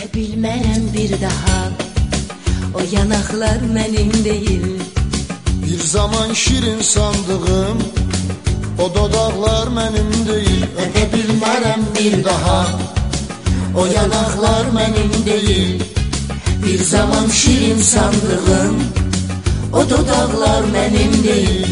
Bilmərəm bir daha, o yanaqlar mənim deyil. Bir zaman şirin sandığım o dodaqlar mənim deyil. Öpə bilmərəm bir daha, o yanaqlar mənim deyil. Bir zaman şirin sandığım o dodaqlar mənim deyil.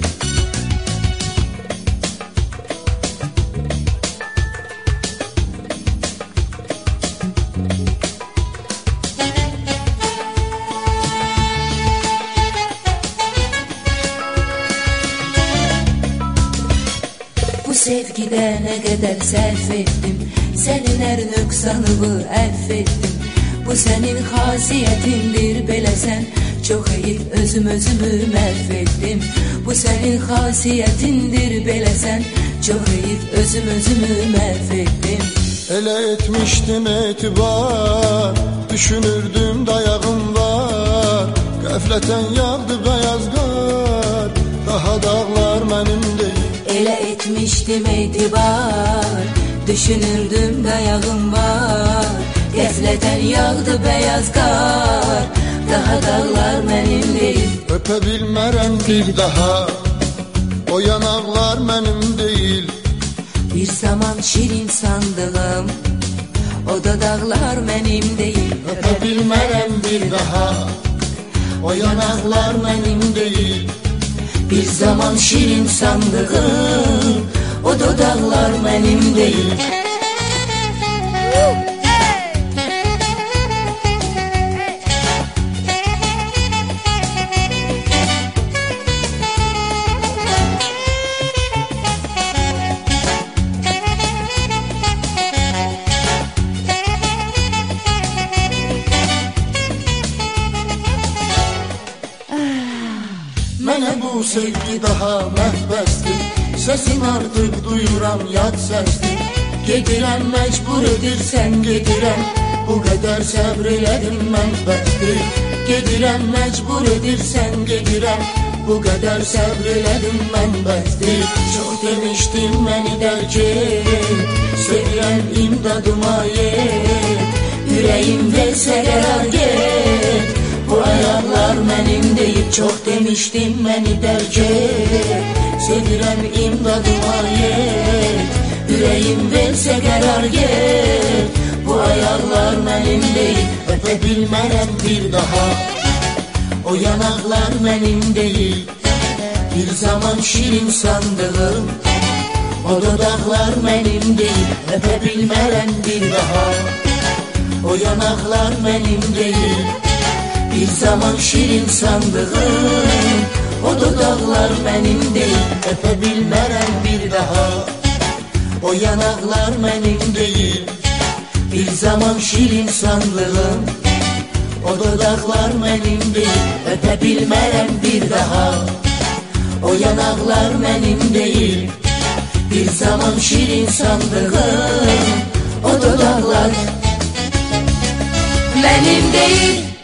Bu sevgidə nə qədər sərf etdim, sənin hər nöqsanımı əff etdim. Bu sənin xasiyyətindir, beləsən çox heyif özümü məhv etdim. Bu sənin xasiyyətindir, beləsən çox heyif özümü məhv etdim. Elə etmişdim etibar, düşünürdüm dayağım var. Qəflətən yağdı bəyaz qar, daha dağlar mənim deyil. Elə etmişdim etibar, düşünürdüm dayağım var. Qəflətən yağdı bəyaz qar, daha dağlar mənim deyil. Öpə bilmərəm bir daha, o yanaqlar mənim deyil. Bir zaman şirin sandığım o dodaqlar mənim deyil. Öpə bilmərəm bir daha, o yanaqlar mənim deyil. Bir zaman şirin sandığım o dodaqlar mənim deyil. Mənə bu sevgi daha məhbəsdir, səsin artıq duyuram yad səsdir. Gedirəm məcbur edirsən gedirəm, Bu qədər səbr elədim mən bəsdir. gedirəm məcbur edirsən gedirəm. Bu qədər səbr elədim mən bəsdir. Çox demişdim məni dərk et, sevirəm imdadıma yet. Ürəyim versə qərar get, bu ayaqlar mənim deyil. Çox demişdim məni dərk et, sevirəm imdadıma yet. Ürəyim versə qərar get, bu ayaqlar mənim deyil. Öpə bilmərəm bir daha, O yanaqlar mənim deyil. bir zaman şirin sandığım O dodaqlar mənim deyil. Öpə bilmərəm bir daha, O yanaqlar mənim deyil. Bir zaman şirin sandığım o dodaqlar mənim deyil. öpə bilmərəm bir daha, O yanaqlar mənim deyil. Bir zaman şirin sandığım o dodaqlar mənim deyil. Öpə bilmərəm bir daha, o yanaqlar mənim deyil. Bir zaman şirin sandığım o dodaqlar mənim deyil.